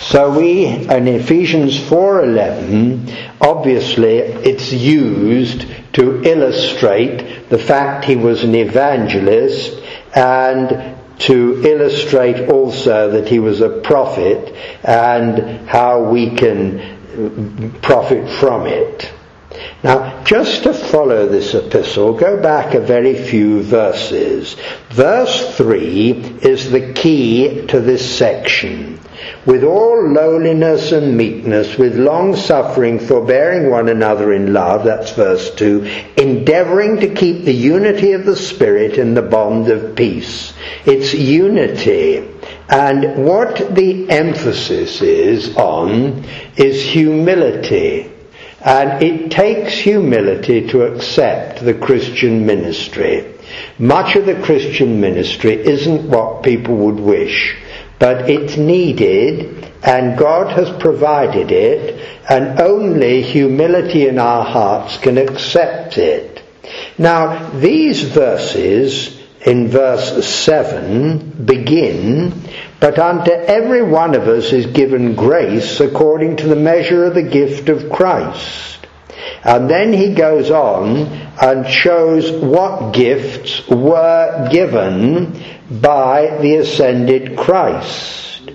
So in Ephesians 4:11, obviously it's used to illustrate the fact he was an evangelist, and to illustrate also that he was a prophet and how we can profit from it. Now, just to follow this epistle, go back a very few verses. Verse 3 is the key to this section. With all lowliness and meekness, with long-suffering, forbearing one another in love, that's verse 2, endeavouring to keep the unity of the Spirit in the bond of peace. It's unity. And what the emphasis is on is humility. And it takes humility to accept the Christian ministry. Much of the Christian ministry isn't what people would wish, but it's needed, and God has provided it, and only humility in our hearts can accept it. Now, these verses in verse 7 begin, but unto every one of us is given grace according to the measure of the gift of Christ. And then he goes on and shows what gifts were given by the ascended Christ.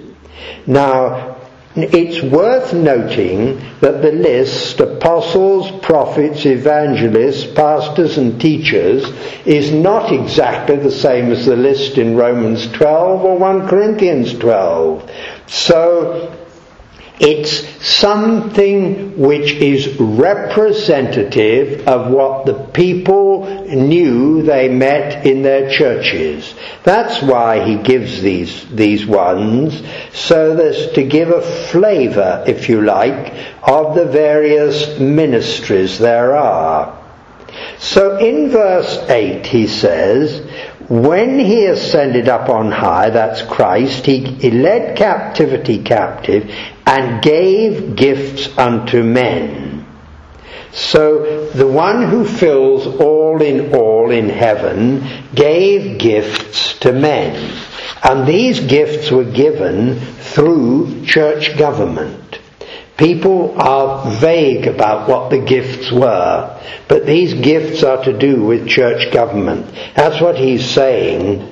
Now, it's worth noting that the list, apostles, prophets, evangelists, pastors and teachers, is not exactly the same as the list in Romans 12 or 1 Corinthians 12. So, it's something which is representative of what the people knew they met in their churches. That's why he gives these ones, so as to give a flavour, if you like, of the various ministries there are. So in verse 8 he says, when he ascended up on high, that's Christ, he led captivity captive and gave gifts unto men. So the one who fills all in heaven gave gifts to men. And these gifts were given through church government. People are vague about what the gifts were, but these gifts are to do with church government. That's what he's saying.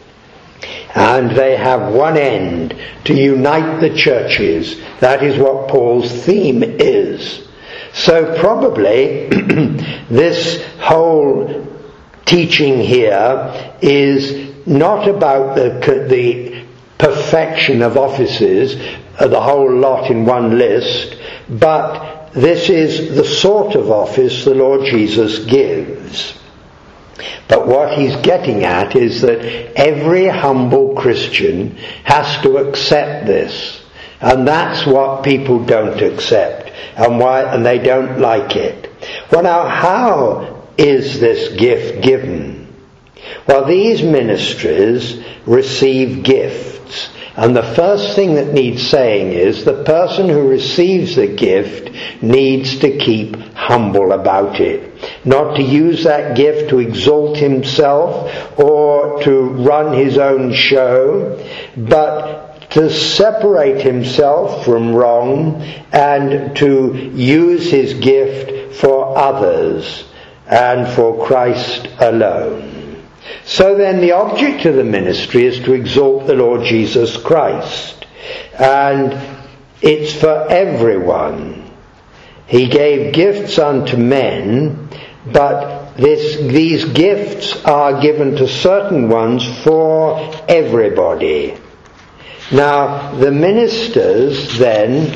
And they have one end, to unite the churches. That is what Paul's theme is. So probably this whole teaching here is not about the perfection of offices, the whole lot in one list, but this is the sort of office the Lord Jesus gives. But what he's getting at is that every humble Christian has to accept this. And that's what people don't accept, and they don't like it. Well, now, how is this gift given? Well, these ministries receive gifts. And the first thing that needs saying is the person who receives the gift needs to keep humble about it. Not to use that gift to exalt himself or to run his own show, but to separate himself from wrong and to use his gift for others and for Christ alone. So then the object of the ministry is to exalt the Lord Jesus Christ. And it's for everyone. He gave gifts unto men, but these gifts are given to certain ones for everybody. Now, the ministers then,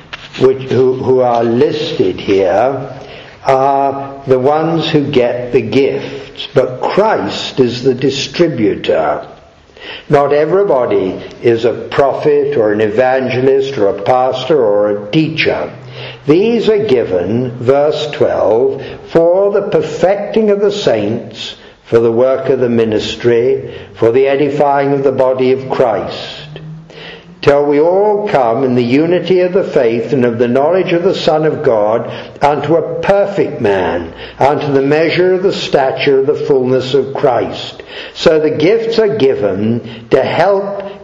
who are listed here, are the ones who get the gifts, but Christ is the distributor. Not everybody is a prophet or an evangelist or a pastor or a teacher. These are given, verse 12, for the perfecting of the saints, for the work of the ministry, for the edifying of the body of Christ, till we all come in the unity of the faith and of the knowledge of the Son of God, unto a perfect man, unto the measure of the stature of the fullness of Christ. So the gifts are given to help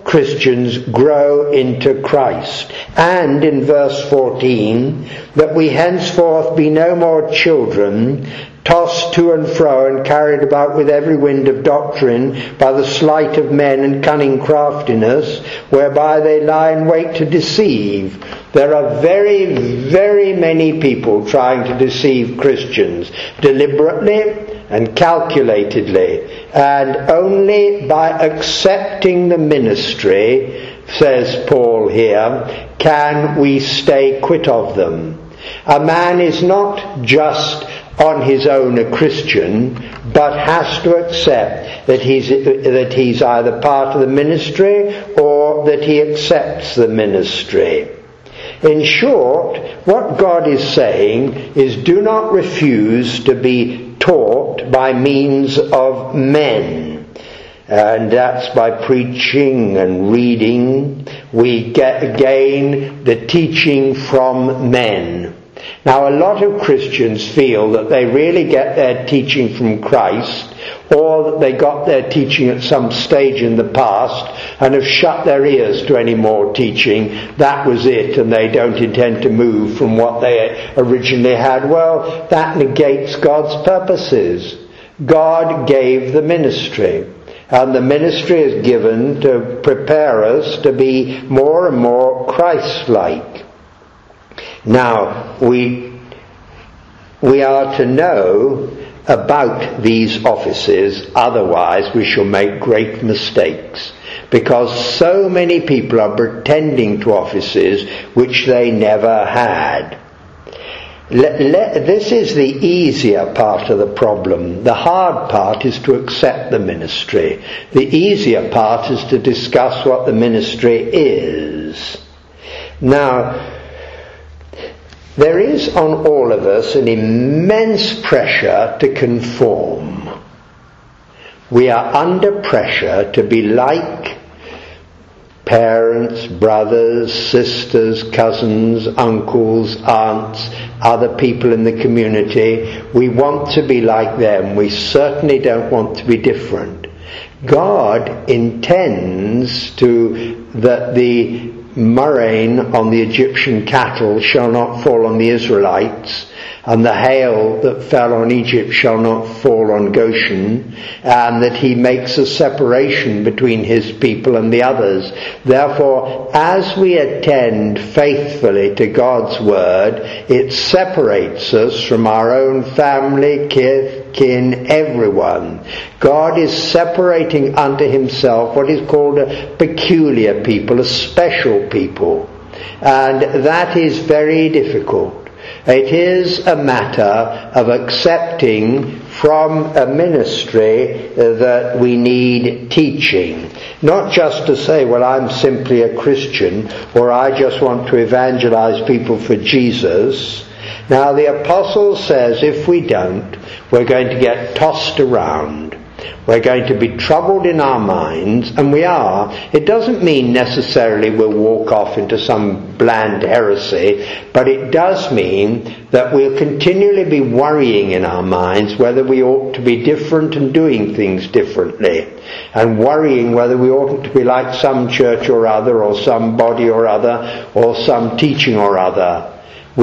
Christians grow into Christ. And in verse 14, that we henceforth be no more children, tossed to and fro and carried about with every wind of doctrine by the sleight of men and cunning craftiness, whereby they lie in wait to deceive. There are very, very many people trying to deceive Christians deliberately and calculatedly, and only by accepting the ministry, says Paul here, can we stay quit of them. A man is not just on his own a Christian, but has to accept that he's either part of the ministry or that he accepts the ministry. In short, what God is saying is, do not refuse to be taught by means of men. And that's by preaching and reading. We get again the teaching from men. Now, a lot of Christians feel that they really get their teaching from Christ, or that they got their teaching at some stage in the past and have shut their ears to any more teaching. That was it, and they don't intend to move from what they originally had. Well, that negates God's purposes. God gave the ministry, and the ministry is given to prepare us to be more and more Christ-like. Now, we are to know about these offices, otherwise we shall make great mistakes, because so many people are pretending to offices which they never had. This is the easier part of the problem. The hard part is to accept the ministry. The easier part is to discuss what the ministry is. Now, there is on all of us an immense pressure to conform. We are under pressure to be like parents, brothers, sisters, cousins, uncles, aunts, other people in the community. We want to be like them. We certainly don't want to be different. God intends that the murrain on the Egyptian cattle shall not fall on the Israelites, and the hail that fell on Egypt shall not fall on Goshen, and that he makes a separation between his people and the others. Therefore, as we attend faithfully to God's word, it separates us from our own family, kin, everyone. God is separating unto himself what is called a peculiar people, a special people. And that is very difficult. It is a matter of accepting from a ministry that we need teaching. Not just to say, well, I'm simply a Christian, or I just want to evangelize people for Jesus. Now, the apostle says if we don't, we're going to get tossed around. We're going to be troubled in our minds, and we are. It doesn't mean necessarily we'll walk off into some bland heresy, but it does mean that we'll continually be worrying in our minds whether we ought to be different and doing things differently, and worrying whether we oughtn't to be like some church or other, or some body or other, or some teaching or other.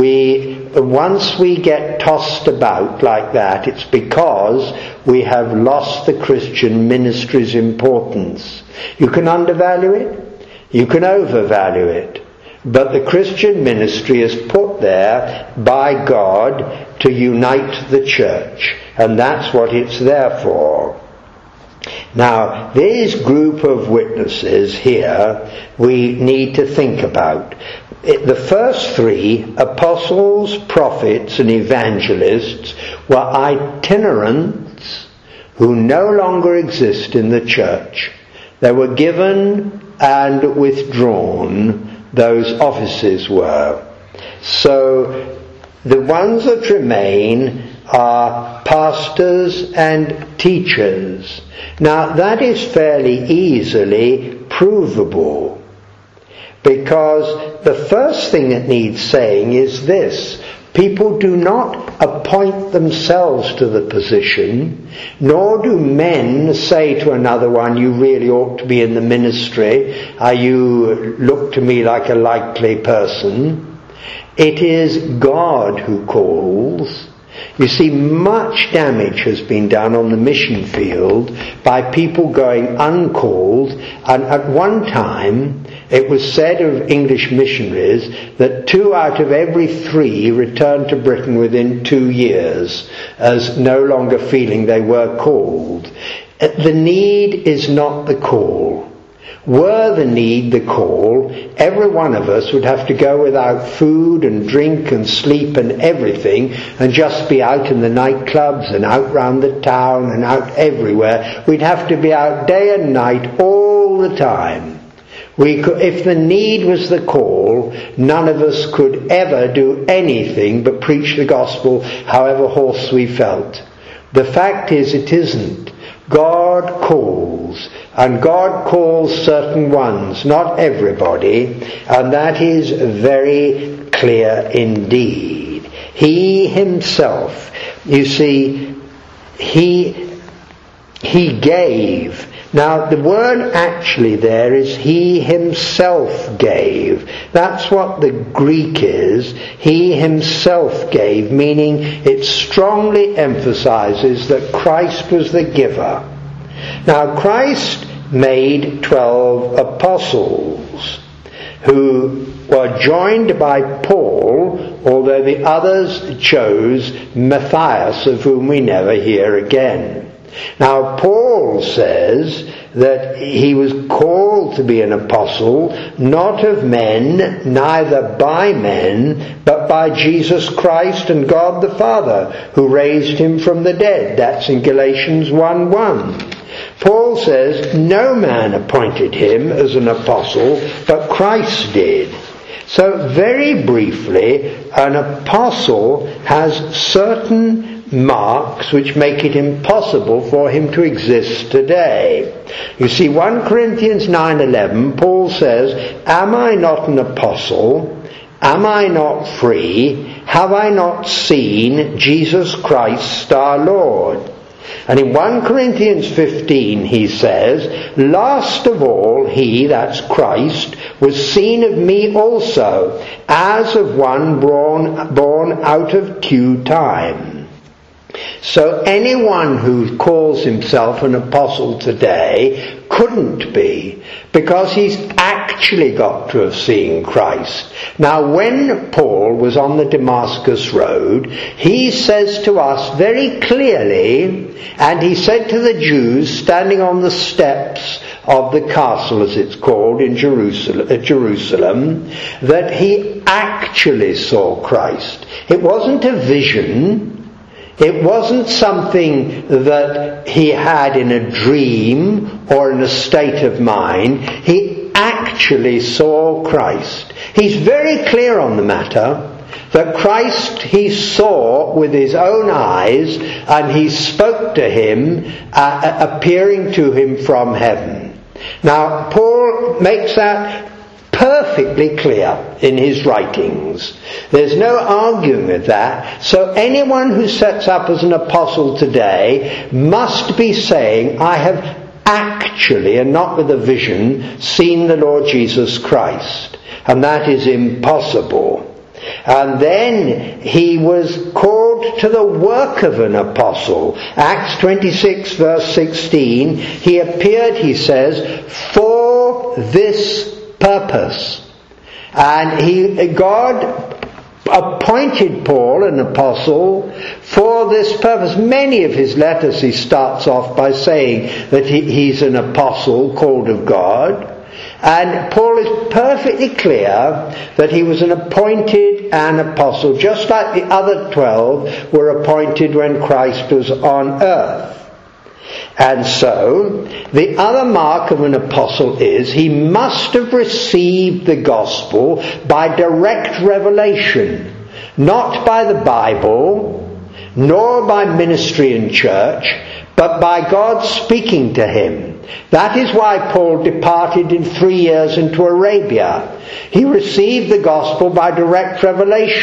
Once we get tossed about like that, it's because we have lost the Christian ministry's importance. You can undervalue it, you can overvalue it, but the Christian ministry is put there by God to unite the church, and that's what it's there for. Now, this group of witnesses here we need to think about. The first three, apostles, prophets and evangelists, were itinerants who no longer exist in the church. They were given and withdrawn, those offices were. So the ones that remain are pastors and teachers. Now that is fairly easily provable, because the first thing that needs saying is this: People do not appoint themselves to the position, nor do men say to another one, you really ought to be in the ministry, you look to me like a likely person. It is God who calls. You see, much damage has been done on the mission field by people going uncalled, and at one time it was said of English missionaries that 2 out of every 3 returned to Britain within 2 years as no longer feeling they were called. The need is not the call. Were the need the call, every one of us would have to go without food and drink and sleep and everything and just be out in the nightclubs and out round the town and out everywhere. We'd have to be out day and night all the time. If the need was the call, none of us could ever do anything but preach the gospel however hoarse we felt. The fact is, it isn't. God calls, and God calls certain ones, not everybody, and that is very clear indeed. He himself, you see, he gave. Now the word actually there is he himself gave. That's what the Greek is. He himself gave, meaning it strongly emphasizes that Christ was the giver. Now Christ made 12 apostles who were joined by Paul, although the others chose Matthias, of whom we never hear again. Now Paul says that he was called to be an apostle, not of men, neither by men, but by Jesus Christ and God the Father, who raised him from the dead. That's in Galatians 1:1. Paul says no man appointed him as an apostle, but Christ did. So very briefly, an apostle has certain marks which make it impossible for him to exist today. You see, 1 Corinthians 9:11, Paul says, am I not an apostle? Am I not free? Have I not seen Jesus Christ our Lord? And in 1 Corinthians 15 he says, last of all he, that's Christ, was seen of me also, as of one born out of due time. So anyone who calls himself an apostle today couldn't be, because he's actually got to have seen Christ. Now when Paul was on the Damascus Road, he says to us very clearly, and he said to the Jews standing on the steps of the castle, as it's called, in Jerusalem, that he actually saw Christ. It wasn't a vision. It wasn't something that he had in a dream or in a state of mind. He actually saw Christ. He's very clear on the matter that Christ he saw with his own eyes, and he spoke to him, appearing to him from heaven. Now, Paul makes that perfectly clear in his writings. There's no arguing with that. So anyone who sets up as an apostle today must be saying, I have actually, and not with a vision, seen the Lord Jesus Christ. And that is impossible. And then he was called to the work of an apostle. Acts 26 verse 16, he appeared, he says, for this purpose. And God appointed Paul an apostle for this purpose. Many of his letters he starts off by saying that he's an apostle called of God. And Paul is perfectly clear that he was an appointed apostle, just like the other 12 were appointed when Christ was on earth. And so, the other mark of an apostle is he must have received the gospel by direct revelation, not by the Bible, nor by ministry in church, but by God speaking to him. That is why Paul departed in 3 years into Arabia. He received the gospel by direct revelation.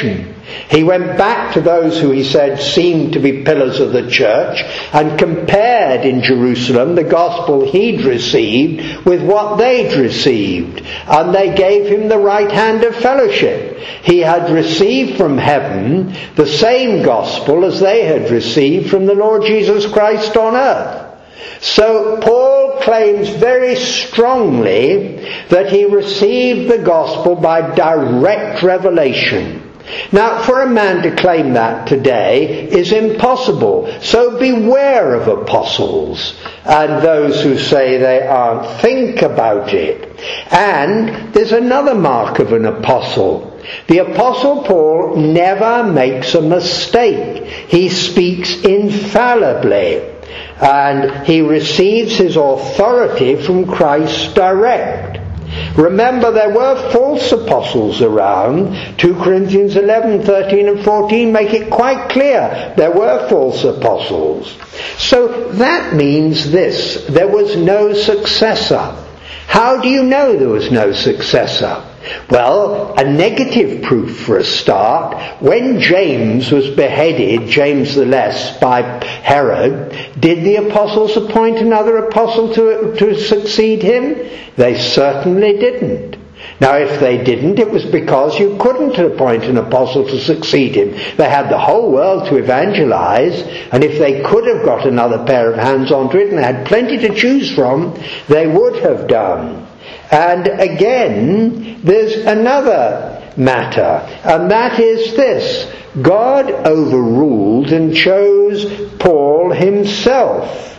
He went back to those who he said seemed to be pillars of the church and compared in Jerusalem the gospel he'd received with what they'd received. And they gave him the right hand of fellowship. He had received from heaven the same gospel as they had received from the Lord Jesus Christ on earth. So Paul claims very strongly that he received the gospel by direct revelation. Now, for a man to claim that today is impossible. So beware of apostles and those who say they aren't. Think about it. And there's another mark of an apostle. The Apostle Paul never makes a mistake. He speaks infallibly. And he receives his authority from Christ direct. Remember, there were false apostles around. 2 Corinthians 11, 13 and 14 make it quite clear there were false apostles. So that means this: there was no successor. How do you know there was no successor? Well, a negative proof for a start. When James was beheaded, James the Less, by Herod, did the apostles appoint another apostle to succeed him? They certainly didn't. Now, if they didn't, it was because you couldn't appoint an apostle to succeed him. They had the whole world to evangelize, and if they could have got another pair of hands onto it and they had plenty to choose from, they would have done. And again, there's another matter, and that is this: God overruled and chose Paul himself.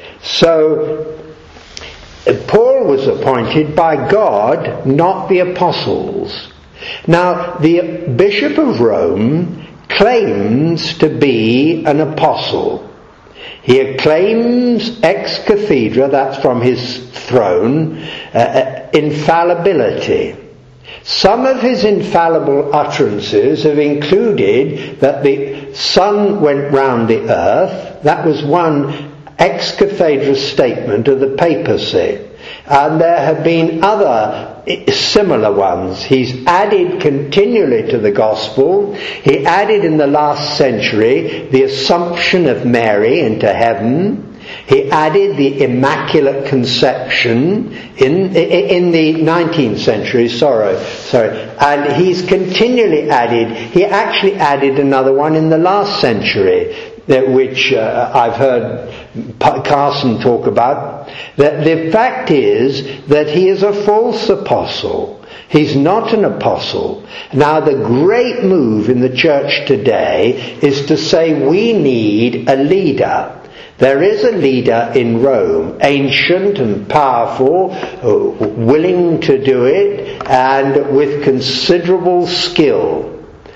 So Paul was appointed by God, not the apostles. Now, the Bishop of Rome claims to be an apostle. He claims ex cathedra, that's from his throne, infallibility. Some of his infallible utterances have included that the sun went round the earth. That was one ex cathedra statement of the papacy. And there have been other similar ones. He's added continually to the gospel. He added in the last century the Assumption of Mary into heaven. He added the Immaculate Conception in the 19th century, sorry. And he's continually added, he actually added another one in the last century, which I've heard Carson talk about. That the fact is that he is a false apostle. He's not an apostle. Now, the great move in the church today is to say we need a leader. There is a leader in Rome, ancient and powerful, willing to do it, and with considerable skill.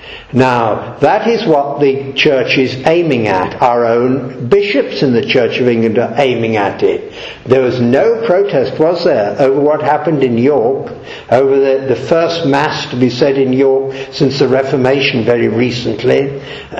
Now, that is what the church is aiming at. Our own bishops in the Church of England are aiming at it. There was no protest, was there, over what happened in York, over the first Mass to be said in York since the Reformation very recently.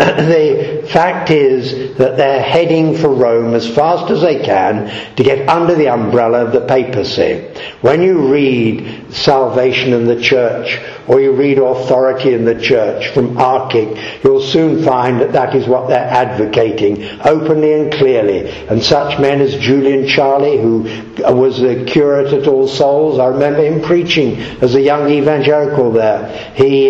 The fact is that they're heading for Rome as fast as they can to get under the umbrella of the papacy. When you read Salvation in the Church, or you read Authority in the Church from Arkic, you'll soon find that that is what they're advocating, openly and clearly. And such men as Julian Charley, who was the curate at All Souls, I remember him preaching as a young evangelical there. He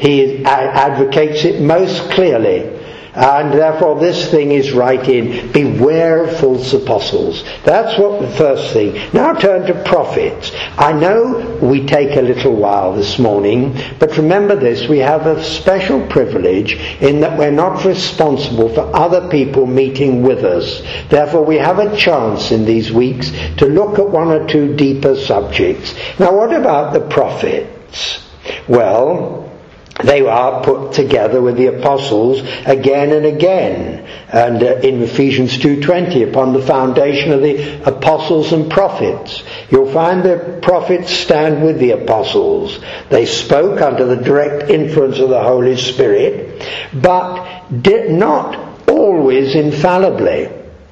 advocates it most clearly. And therefore this thing is right in. Beware of false apostles. That's what the first thing. Now turn to prophets. I know we take a little while this morning, but remember this: we have a special privilege in that we're not responsible for other people meeting with us. Therefore we have a chance in these weeks to look at one or two deeper subjects. Now, what about the prophets? Well, they are put together with the apostles again and again, and in Ephesians 2:20, upon the foundation of the apostles and prophets. You'll find the prophets stand with the apostles. They spoke under the direct influence of the Holy Spirit, but did not always infallibly,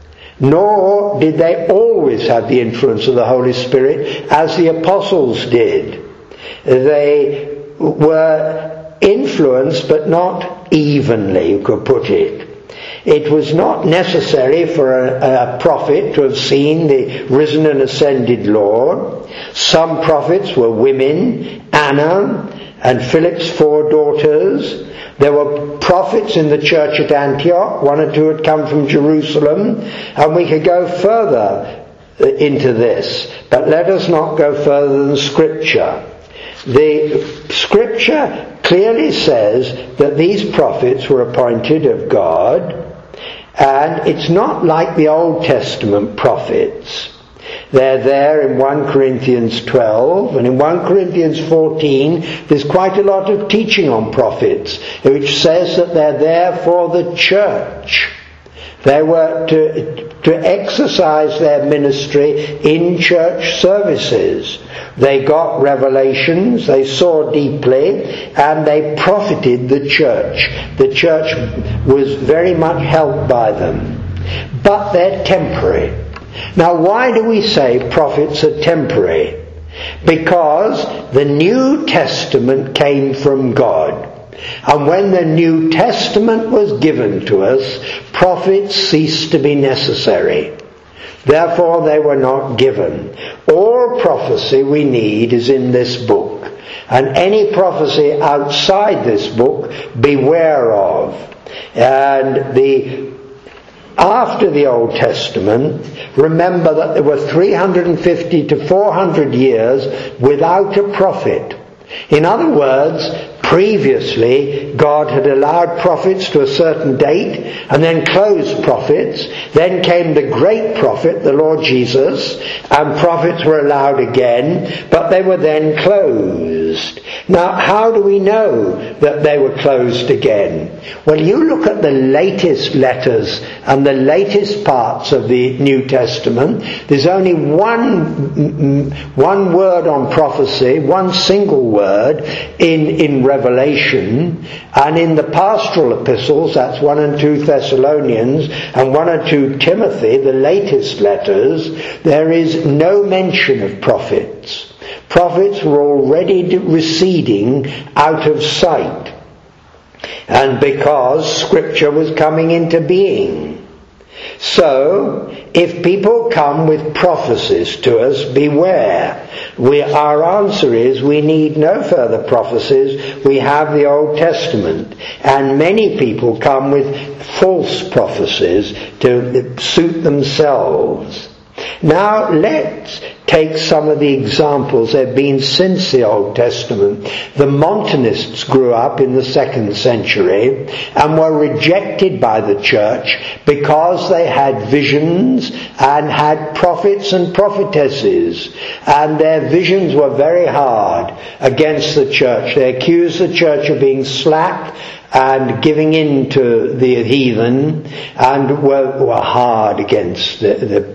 nor did they always have the influence of the Holy Spirit as the apostles did. They were influenced but not evenly, you could put it. It was not necessary for a prophet to have seen the risen and ascended Lord. Some prophets were women, Anna and Philip's 4 daughters. There were prophets in the church at Antioch. 1 or 2 had come from Jerusalem. And we could go further into this. But let us not go further than Scripture. The Scripture clearly says that these prophets were appointed of God. And it's not like the Old Testament prophets. They're there in 1 Corinthians 12, and in 1 Corinthians 14 there's quite a lot of teaching on prophets, which says that they're there for the church. They were to exercise their ministry in church services. They got revelations, they saw deeply, and they profited the church. The church was very much helped by them. But they're temporary. Now, why do we say prophets are temporary? Because the New Testament came from God. And when the New Testament was given to us, prophets ceased to be necessary. Therefore they were not given. All prophecy we need is in this book. And any prophecy outside this book, beware of. And after the Old Testament, remember that there were 350 to 400 years without a prophet. In other words, previously, God had allowed prophets to a certain date and then closed prophets. Then came the great prophet, the Lord Jesus, and prophets were allowed again, but they were then closed. Now, how do we know that they were closed again? Well, you look at the latest letters and the latest parts of the New Testament. There's only one word on prophecy, one single word in Revelation, and in the pastoral epistles, that's 1 and 2 Thessalonians and 1 and 2 Timothy, the latest letters, there is no mention of prophets. Prophets were already receding out of sight, and because Scripture was coming into being. So, if people come with prophecies to us, beware. Our answer is we need no further prophecies. We have the Old Testament. And many people come with false prophecies to suit themselves. Now let's take some of the examples there have been since the Old Testament. The Montanists grew up in the 2nd century and were rejected by the church because they had visions and had prophets and prophetesses, and their visions were very hard against the church. They accused the church of being slack and giving in to the heathen, and were hard against them.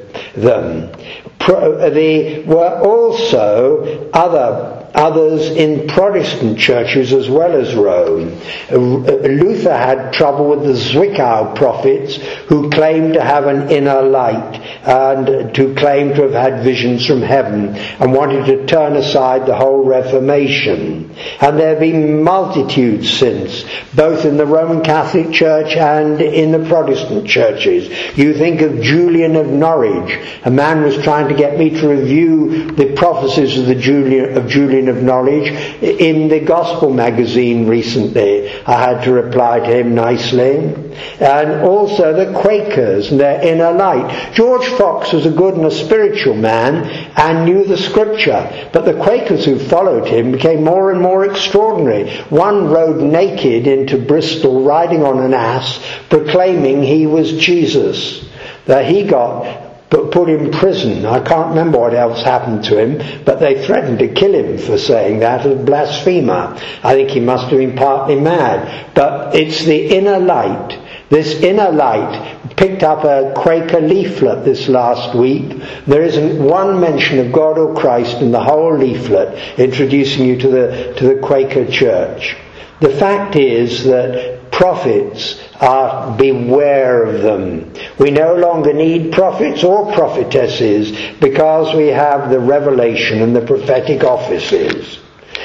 There were also others in Protestant churches as well as Rome. Luther had trouble with the Zwickau prophets, who claimed to have an inner light and to claim to have had visions from heaven, and wanted to turn aside the whole Reformation. And there have been multitudes since, both in the Roman Catholic Church and in the Protestant churches. You think of Julian of Norwich. A man was trying to get me to review the prophecies of Julian of Norwich in the Gospel magazine recently. I had to reply to him nicely. And also the Quakers and their inner light. George Fox was a good and a spiritual man and knew the Scripture, but the Quakers who followed him became more and more extraordinary. One rode naked into Bristol riding on an ass, proclaiming he was Jesus. That he got put in prison. I can't remember what else happened to him, but they threatened to kill him for saying that as blasphemer. I think he must have been partly mad. But it's the inner light. This inner light picked up a Quaker leaflet this last week. There isn't one mention of God or Christ in the whole leaflet introducing you to the Quaker church. The fact is that prophets beware of them. We no longer need prophets or prophetesses because we have the revelation and the prophetic offices.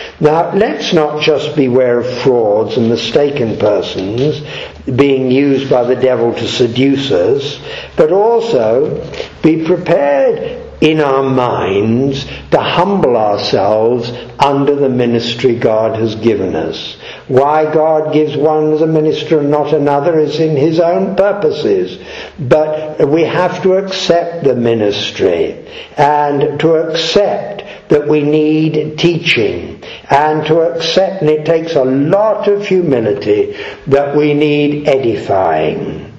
Now, let's not just beware of frauds and mistaken persons being used by the devil to seduce us, but also be prepared in our minds to humble ourselves under the ministry God has given us. Why God gives one as a minister and not another is in his own purposes. But we have to accept the ministry and to accept that we need teaching and to accept, and it takes a lot of humility, that we need edifying.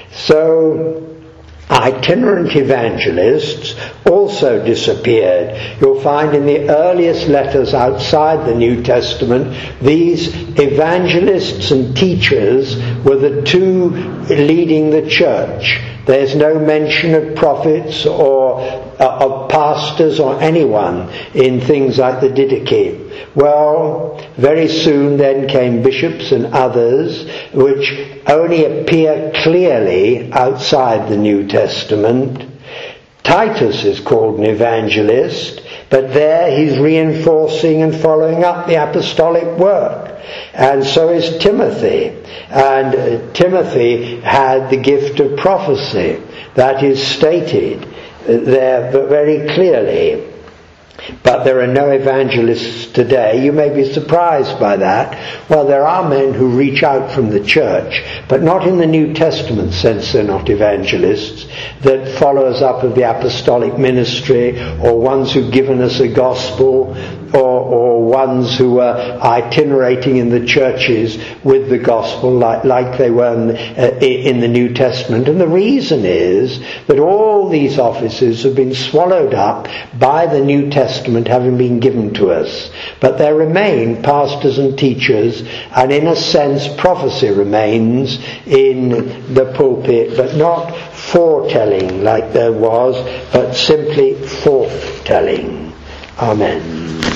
So itinerant evangelists also disappeared. You'll find in the earliest letters outside the New Testament, these evangelists and teachers were the two leading the church. There's no mention of prophets or of pastors or anyone in things like the Didache. Well, very soon then came bishops and others, which only appear clearly outside the New Testament. Titus is called an evangelist, but there he's reinforcing and following up the apostolic work. And so is Timothy. And Timothy had the gift of prophecy. That is stated there very clearly. But there are no evangelists today. You may be surprised by that. Well, there are men who reach out from the church, but not in the New Testament sense. They're not evangelists. That followers up of the apostolic ministry, or ones who've given us a gospel, or ones who are itinerating in the churches with the gospel like they were in the New Testament. And the reason is that all these offices have been swallowed up by the New Testament having been given to us. But there remain pastors and teachers, and in a sense prophecy remains in the pulpit, but not foretelling like there was, but simply forthtelling. Amen.